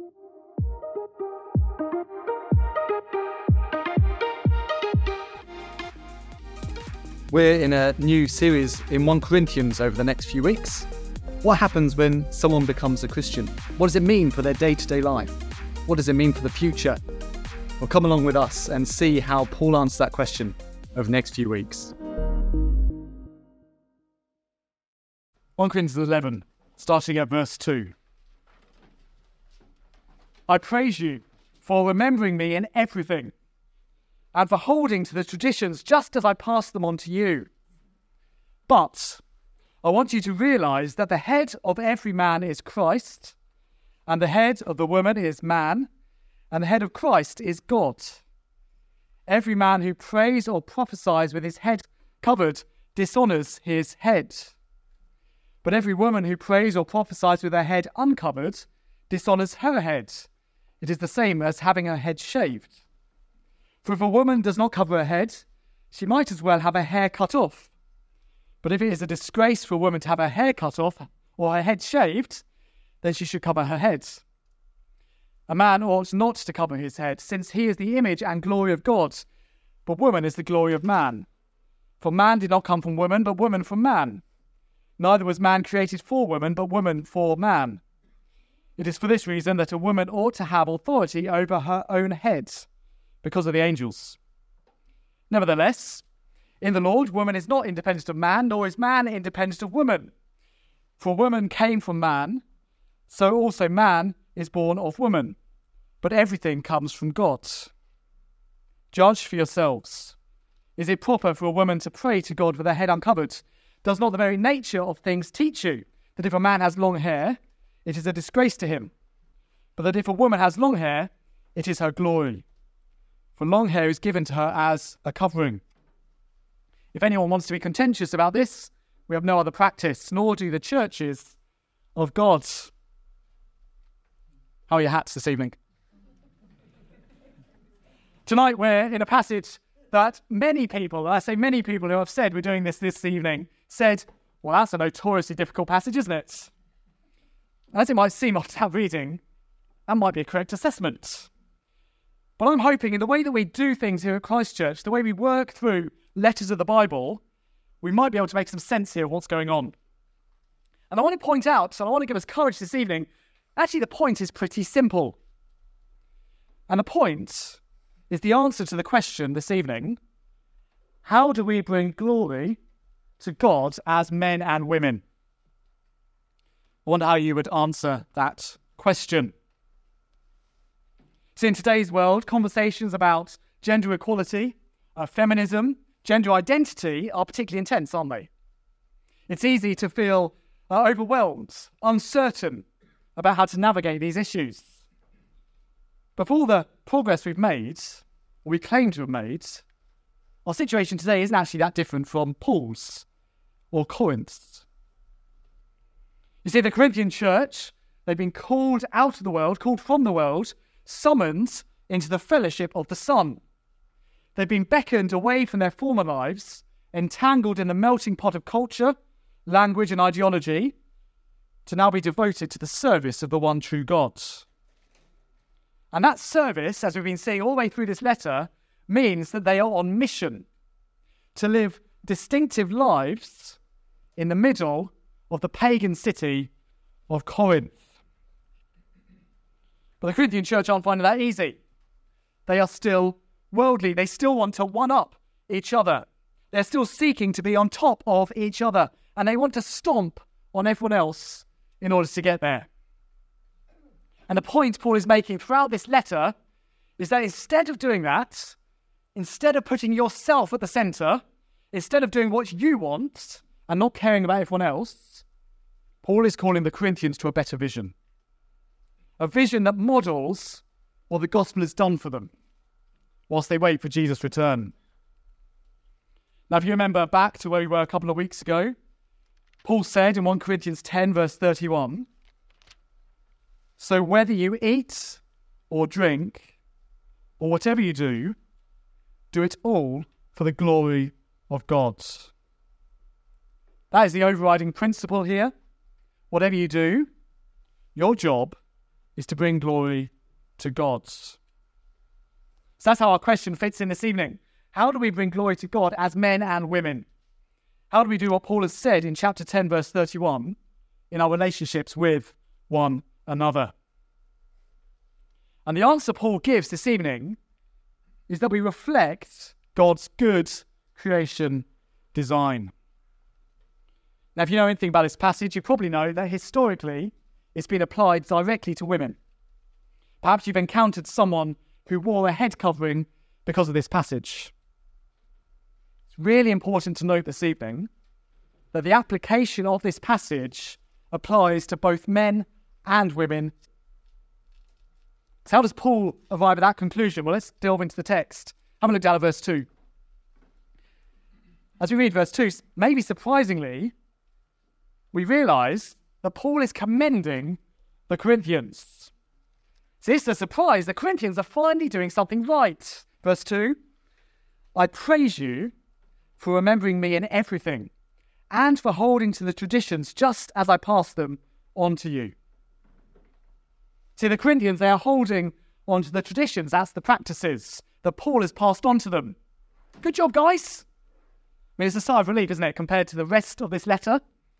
We're in a new series in 1 Corinthians over the next few weeks. What happens when someone becomes a Christian? What does it mean for their day-to-day life? What does it mean for the future? Well, come along with us and see how Paul answers that question over the next few weeks. 1 Corinthians 11, starting at verse 2. I praise you for remembering me in everything, and for holding to the traditions just as I passed them on to you. But I want you to realize that the head of every man is Christ, and the head of the woman is man, and the head of Christ is God. Every man who prays or prophesies with his head covered dishonors his head. But every woman who prays or prophesies with her head uncovered dishonors her head. It is the same as having her head shaved. For if a woman does not cover her head, she might as well have her hair cut off. But if it is a disgrace for a woman to have her hair cut off or her head shaved, then she should cover her head. A man ought not to cover his head, since he is the image and glory of God, but woman is the glory of man. For man did not come from woman, but woman from man. Neither was man created for woman, but woman for man. It is for this reason that a woman ought to have authority over her own head, because of the angels. Nevertheless, in the Lord, woman is not independent of man, nor is man independent of woman. For woman came from man, so also man is born of woman. But everything comes from God. Judge for yourselves. Is it proper for a woman to pray to God with her head uncovered? Does not the very nature of things teach you that if a man has long hair, it is a disgrace to him, but that if a woman has long hair, it is her glory? For long hair is given to her as a covering. If anyone wants to be contentious about this, we have no other practice, nor do the churches of God. How are your hats this evening? Tonight we're in a passage that many people, I say many people who have said we're doing this evening, said, well, that's a notoriously difficult passage, isn't it? As it might seem after that reading, that might be a correct assessment. But I'm hoping in the way that we do things here at Christ Church, the way we work through letters of the Bible, we might be able to make some sense here of what's going on. And I want to point out, and I want to give us courage this evening, actually the point is pretty simple. And the point is the answer to the question this evening: how do we bring glory to God as men and women? I wonder how you would answer that question. So in today's world, conversations about gender equality, feminism, gender identity are particularly intense, aren't they? It's easy to feel overwhelmed, uncertain about how to navigate these issues. But for all the progress we've made, or we claim to have made, our situation today isn't actually that different from Paul's or Corinth's. You see, the Corinthian church, they've been called out of the world, called from the world, summoned into the fellowship of the Son. They've been beckoned away from their former lives, entangled in the melting pot of culture, language and ideology, to now be devoted to the service of the one true God. And that service, as we've been seeing all the way through this letter, means that they are on mission to live distinctive lives in the middle of the pagan city of Corinth. But the Corinthian church aren't finding that easy. They are still worldly. They still want to one-up each other. They're still seeking to be on top of each other, and they want to stomp on everyone else in order to get there. And the point Paul is making throughout this letter is that instead of doing that, instead of putting yourself at the centre, instead of doing what you want and not caring about everyone else, Paul is calling the Corinthians to a better vision. A vision that models what the gospel has done for them whilst they wait for Jesus' return. Now, if you remember back to where we were a couple of weeks ago, Paul said in 1 Corinthians 10, verse 31, "So whether you eat or drink or whatever you do, do it all for the glory of God." That is the overriding principle here. Whatever you do, your job is to bring glory to God. So that's how our question fits in this evening. How do we bring glory to God as men and women? How do we do what Paul has said in chapter 10, verse 31, in our relationships with one another? And the answer Paul gives this evening is that we reflect God's good creation design. Now, if you know anything about this passage, you probably know that historically it's been applied directly to women. Perhaps you've encountered someone who wore a head covering because of this passage. It's really important to note this evening that the application of this passage applies to both men and women. So how does Paul arrive at that conclusion? Well, let's delve into the text. Have a look down at verse 2. As we read verse 2, maybe surprisingly, we realise that Paul is commending the Corinthians. So it's a surprise. The Corinthians are finally doing something right. Verse 2, I praise you for remembering me in everything and for holding to the traditions just as I passed them on to you. See, the Corinthians, they are holding on to the traditions, that's the practices that Paul has passed on to them. Good job, guys. I mean, it's a sigh of relief, isn't it, compared to the rest of this letter?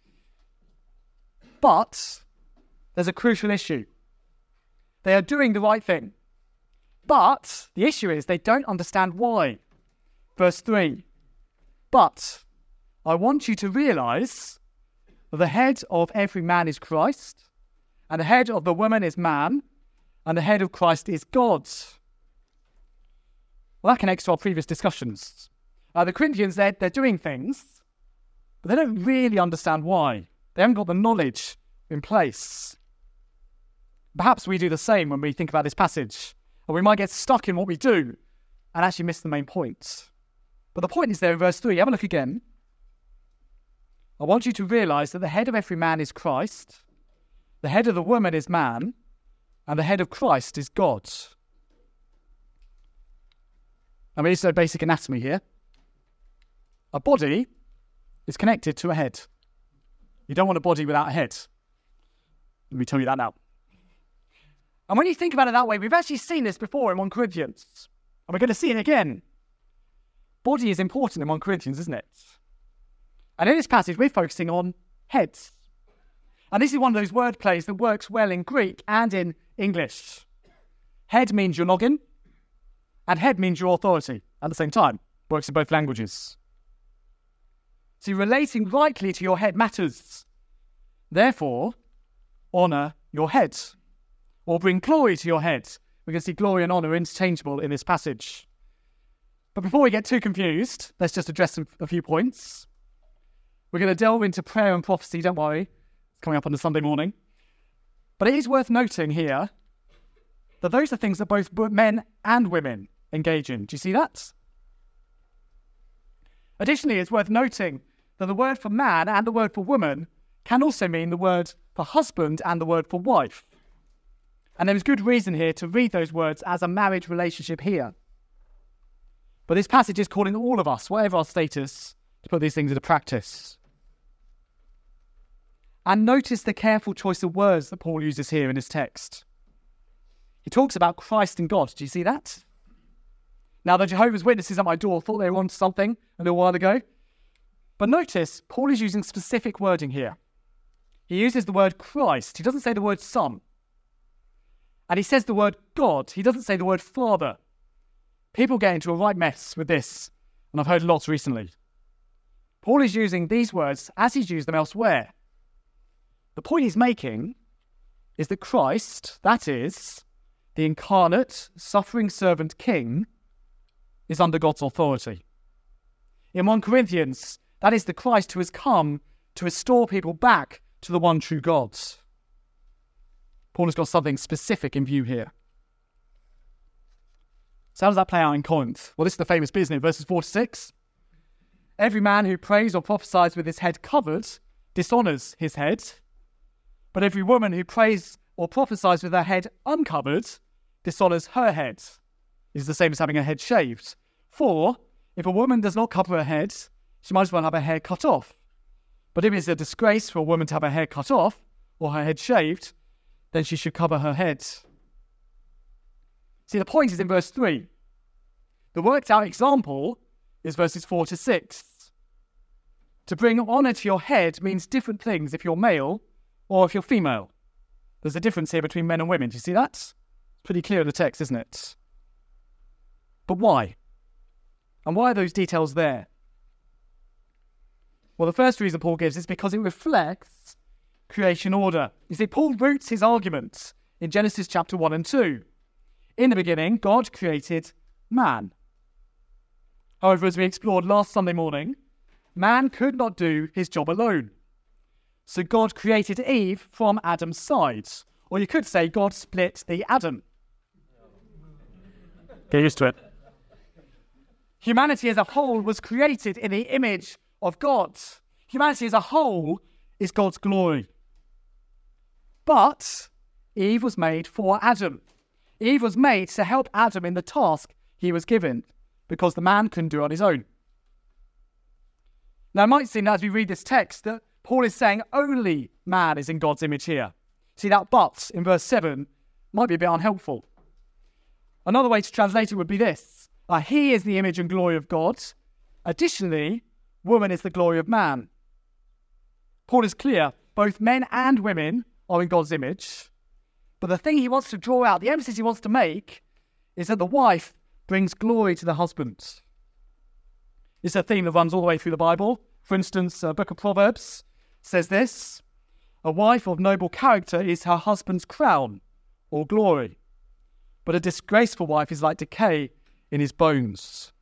But there's a crucial issue. They are doing the right thing. But the issue is they don't understand why. Verse 3, but I want you to realise that the head of every man is Christ, and the head of the woman is man, and the head of Christ is God. Well, that connects to our previous discussions. The Corinthians, they're doing things, but they don't really understand why. They haven't got the knowledge in place. Perhaps we do the same when we think about this passage, or we might get stuck in what we do and actually miss the main point. But the point is there in verse 3. Have a look again. I want you to realise that the head of every man is Christ, the head of the woman is man, and the head of Christ is God. I mean, it's no basic anatomy here. A body is connected to a head. You don't want a body without a head. Let me tell you that now. And when you think about it that way, we've actually seen this before in 1 Corinthians. And we're going to see it again. Body is important in 1 Corinthians, isn't it? And in this passage, we're focusing on heads. And this is one of those word plays that works well in Greek and in English. Head means your noggin, and head means your authority at the same time. Works in both languages. See, relating rightly to your head matters. Therefore, honour your head, or bring glory to your head. We can see glory and honour interchangeable in this passage. But before we get too confused, let's just address a few points. We're going to delve into prayer and prophecy, don't worry. It's coming up on a Sunday morning. But it is worth noting here that those are things that both men and women engage in. Do you see that? Additionally, it's worth noting that the word for man and the word for woman can also mean the word for husband and the word for wife. And there is good reason here to read those words as a marriage relationship here. But this passage is calling all of us, whatever our status, to put these things into practice. And notice the careful choice of words that Paul uses here in his text. He talks about Christ and God. Do you see that? Now, the Jehovah's Witnesses at my door thought they were on something a little while ago. But notice, Paul is using specific wording here. He uses the word Christ. He doesn't say the word Son. And he says the word God. He doesn't say the word Father. People get into a right mess with this, and I've heard lots recently. Paul is using these words as he's used them elsewhere. The point he's making is that Christ, that is, the incarnate, suffering servant king, is under God's authority. In 1 Corinthians, that is the Christ who has come to restore people back to the one true God. Paul has got something specific in view here. So how does that play out in Corinth? Well, this is the famous bit, isn't it? Verses 4 to 6. Every man who prays or prophesies with his head covered dishonours his head, but every woman who prays or prophesies with her head uncovered dishonours her head. It is the same as having her head shaved. For if a woman does not cover her head, she might as well have her hair cut off. But if it is a disgrace for a woman to have her hair cut off or her head shaved, then she should cover her head. See, the point is in verse 3. The worked out example is verses 4 to 6. To bring honour to your head means different things if you're male or if you're female. There's a difference here between men and women. Do you see that? It's pretty clear in the text, isn't it? But why? And why are those details there? Well, the first reason Paul gives is because it reflects creation order. You see, Paul roots his argument in Genesis chapter 1 and 2. In the beginning, God created man. However, as we explored last Sunday morning, man could not do his job alone. So God created Eve from Adam's side. Or you could say God split the Adam. Get used to it. Humanity as a whole was created in the image of God. Humanity as a whole is God's glory. But Eve was made for Adam. Eve was made to help Adam in the task he was given, because the man couldn't do it on his own. Now, it might seem as we read this text that Paul is saying only man is in God's image here. See, that but in verse 7 might be a bit unhelpful. Another way to translate it would be this. He is the image and glory of God. Additionally, woman is the glory of man. Paul is clear, both men and women are in God's image. But the thing he wants to draw out, the emphasis he wants to make, is that the wife brings glory to the husband. It's a theme that runs all the way through the Bible. For instance, the book of Proverbs says this: a wife of noble character is her husband's crown or glory, but a disgraceful wife is like decay in his bones.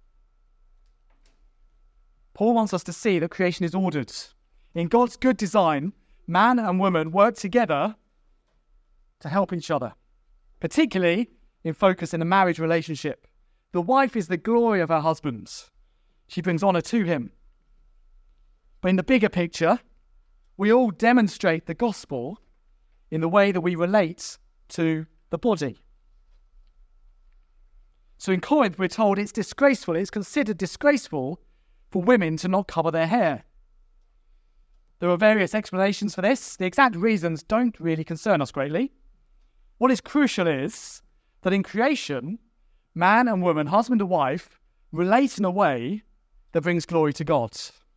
Paul wants us to see that creation is ordered. In God's good design, man and woman work together to help each other, particularly in focus in a marriage relationship. The wife is the glory of her husband. She brings honour to him. But in the bigger picture, we all demonstrate the gospel in the way that we relate to the body. So in Corinth, we're told it's considered disgraceful for women to not cover their hair. There are various explanations for this. The exact reasons don't really concern us greatly. What is crucial is that in creation, man and woman, husband and wife, relate in a way that brings glory to God.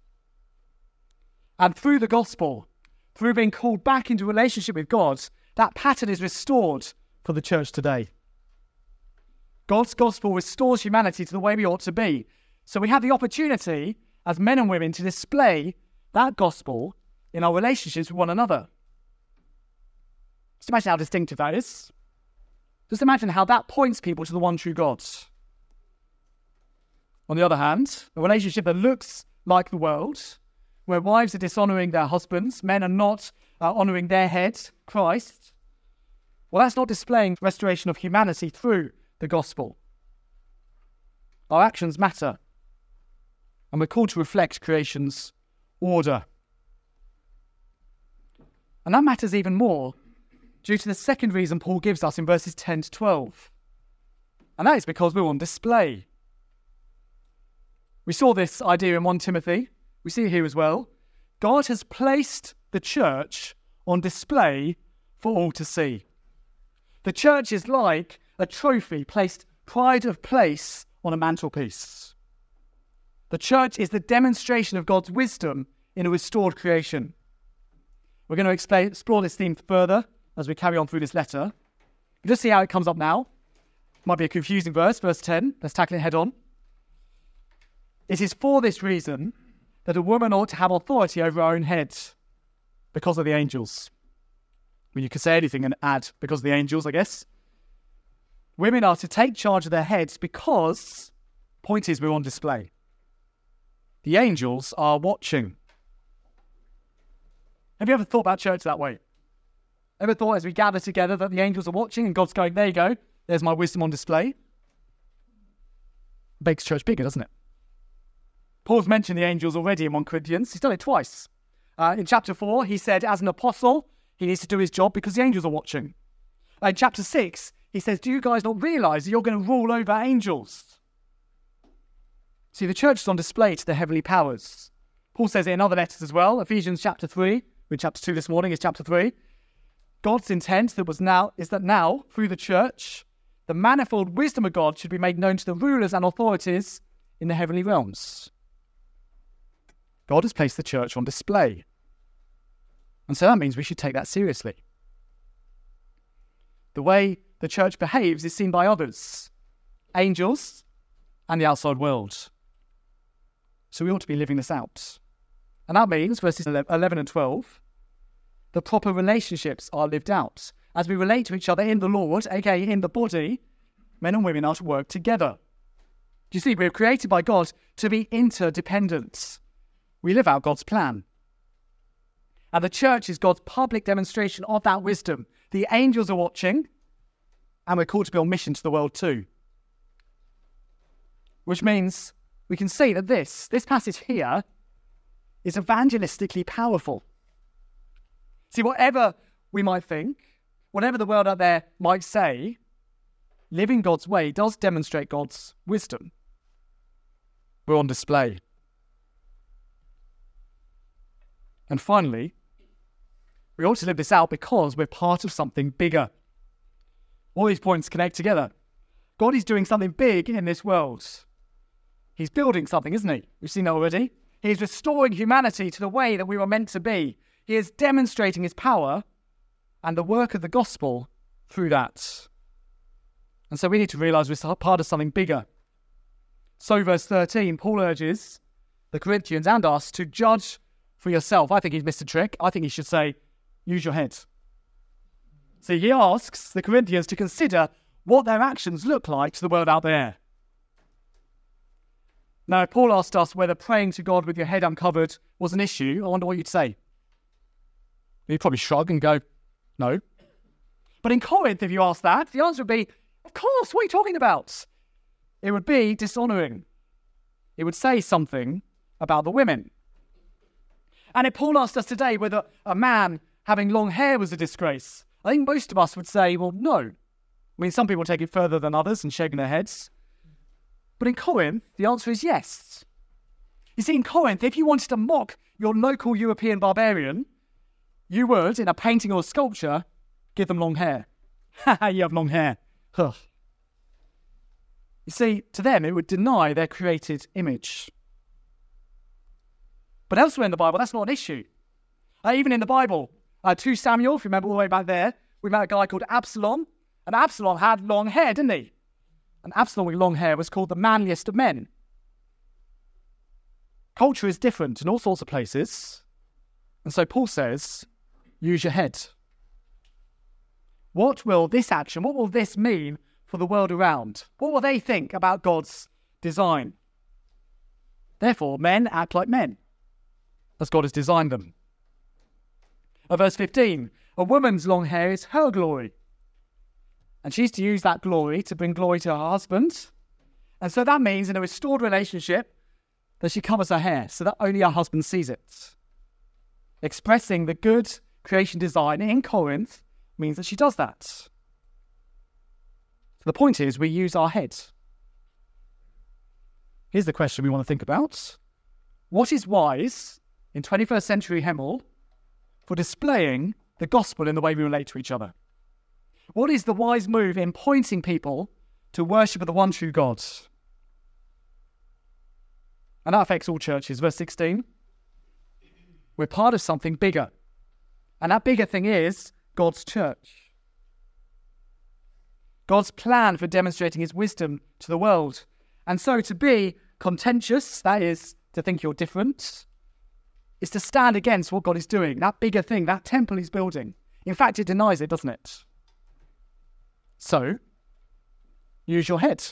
And through the gospel, through being called back into relationship with God, that pattern is restored for the church today. God's gospel restores humanity to the way we ought to be. So we have the opportunity as men and women to display that gospel in our relationships with one another. Just imagine how distinctive that is. Just imagine how that points people to the one true God. On the other hand, a relationship that looks like the world, where wives are dishonouring their husbands, men are not honouring their head, Christ, well, that's not displaying restoration of humanity through the gospel. Our actions matter, and we're called to reflect creation's order. And that matters even more due to the second reason Paul gives us in verses 10 to 12. And that is because we're on display. We saw this idea in 1 Timothy. We see it here as well. God has placed the church on display for all to see. The church is like a trophy placed pride of place on a mantelpiece. The church is the demonstration of God's wisdom in a restored creation. We're going to explore this theme further as we carry on through this letter. Just see how it comes up now. Might be a confusing verse 10. Let's tackle it head on. It is for this reason that a woman ought to have authority over her own head, because of the angels. Well, you could say anything and add because of the angels, I guess. Women are to take charge of their heads because, point is, we're on display. The angels are watching. Have you ever thought about church that way? Ever thought as we gather together that the angels are watching and God's going, there you go, there's my wisdom on display? Makes church bigger, doesn't it? Paul's mentioned the angels already in 1 Corinthians. He's done it twice. In chapter 4, he said as an apostle, he needs to do his job because the angels are watching. In chapter 6, he says, do you guys not realise that you're going to rule over angels? See, the church is on display to the heavenly powers. Paul says it in other letters as well. Ephesians chapter 3, we're in chapter 2 this morning, is chapter 3. God's intent is that now, through the church, the manifold wisdom of God should be made known to the rulers and authorities in the heavenly realms. God has placed the church on display. And so that means we should take that seriously. The way the church behaves is seen by others, angels and the outside world. So we ought to be living this out. And that means, verses 11 and 12, the proper relationships are lived out. As we relate to each other in the Lord, aka in the body, men and women are to work together. Do you see, we're created by God to be interdependent. We live out God's plan. And the church is God's public demonstration of that wisdom. The angels are watching, and we're called to be on mission to the world too. Which means we can see that this passage here is evangelistically powerful. See, whatever we might think, whatever the world out there might say, living God's way does demonstrate God's wisdom. We're on display. And finally, we ought to live this out because we're part of something bigger. All these points connect together. God is doing something big in this world. He's building something, isn't he? We've seen that already. He's restoring humanity to the way that we were meant to be. He is demonstrating his power and the work of the gospel through that. And so we need to realise we're part of something bigger. So verse 13, Paul urges the Corinthians and us to judge for yourself. I think he's missed a trick. I think he should say, use your head. See, he asks the Corinthians to consider what their actions look like to the world out there. Now, if Paul asked us whether praying to God with your head uncovered was an issue, I wonder what you'd say. You'd probably shrug and go, no. But in Corinth, if you asked that, the answer would be, of course, what are you talking about? It would be dishonouring. It would say something about the women. And if Paul asked us today whether a man having long hair was a disgrace, I think most of us would say, well, no. I mean, some people take it further than others and shaking their heads. But in Corinth, the answer is yes. You see, in Corinth, if you wanted to mock your local European barbarian, you would, in a painting or a sculpture, give them long hair. Ha, you have long hair. Huh. You see, to them, it would deny their created image. But elsewhere in the Bible, that's not an issue. Even in the Bible, 2 Samuel, if you remember all the way back there, we met a guy called Absalom. And Absalom had long hair, didn't he? And Absalom with long hair was called the manliest of men. Culture is different in all sorts of places. And so Paul says, use your head. What will this action, what will this mean for the world around? What will they think about God's design? Therefore, men act like men, as God has designed them. Verse 15, a woman's long hair is her glory. And she's to use that glory to bring glory to her husband. And so that means in a restored relationship that she covers her hair so that only her husband sees it. Expressing the good creation design in Corinth means that she does that. So the point is we use our head. Here's the question we want to think about. What is wise in 21st century Hemel for displaying the gospel in the way we relate to each other? What is the wise move in pointing people to worship of the one true God? And that affects all churches. Verse 16, we're part of something bigger. And that bigger thing is God's church. God's plan for demonstrating his wisdom to the world. And so to be contentious, that is, to think you're different, is to stand against what God is doing, that bigger thing, that temple he's building. In fact, it denies it, doesn't it? So, use your head.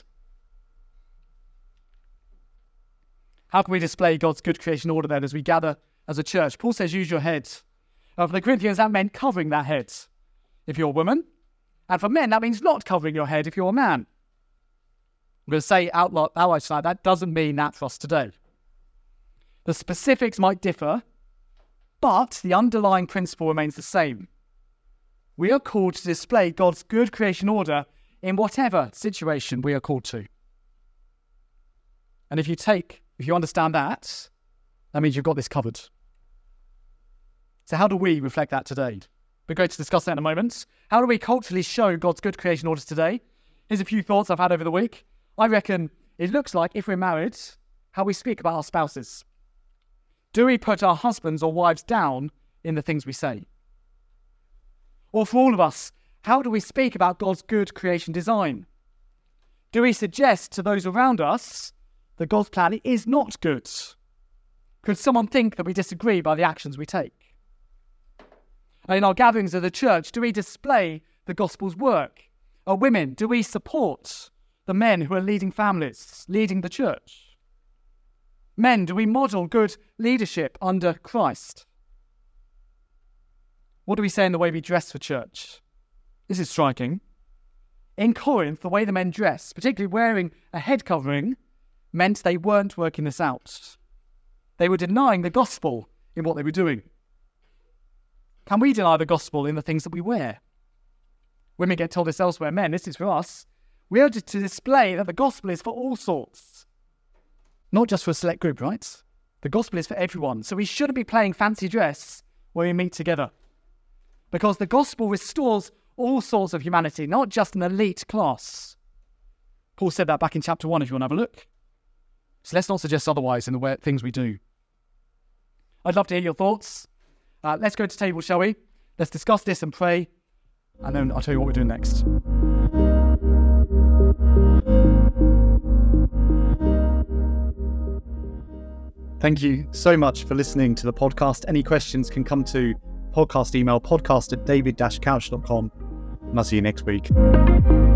How can we display God's good creation order then as we gather as a church? Paul says, use your head. For the Corinthians, that meant covering that head if you're a woman. And for men, that means not covering your head if you're a man. I'm going to say outright tonight, that doesn't mean that for us today. The specifics might differ, but the underlying principle remains the same. We are called to display God's good creation order in whatever situation we are called to. And if you understand that, that means you've got this covered. So how do we reflect that today? We're going to discuss that in a moment. How do we culturally show God's good creation orders today? Here's a few thoughts I've had over the week. I reckon it looks like, if we're married, how we speak about our spouses. Do we put our husbands or wives down in the things we say? Or for all of us, how do we speak about God's good creation design? Do we suggest to those around us that God's plan is not good? Could someone think that we disagree by the actions we take? In our gatherings of the church, do we display the gospel's work? Women, do we support the men who are leading families, leading the church? Men, do we model good leadership under Christ? What do we say in the way we dress for church? This is striking. In Corinth, the way the men dressed, particularly wearing a head covering, meant they weren't working this out. They were denying the gospel in what they were doing. Can we deny the gospel in the things that we wear? Women get told this elsewhere. Men, this is for us. We are to display that the gospel is for all sorts. Not just for a select group, right? The gospel is for everyone. So we shouldn't be playing fancy dress when we meet together. Because the gospel restores all sorts of humanity, not just an elite class. Paul said that back in chapter 1, if you want to have a look. So let's not suggest otherwise in the things we do. I'd love to hear your thoughts. Let's go to table, shall we? Let's discuss this and pray, and then I'll tell you what we're doing next. Thank you so much for listening to the podcast. Any questions can come to podcast@david-couch.com, and I'll see you next week.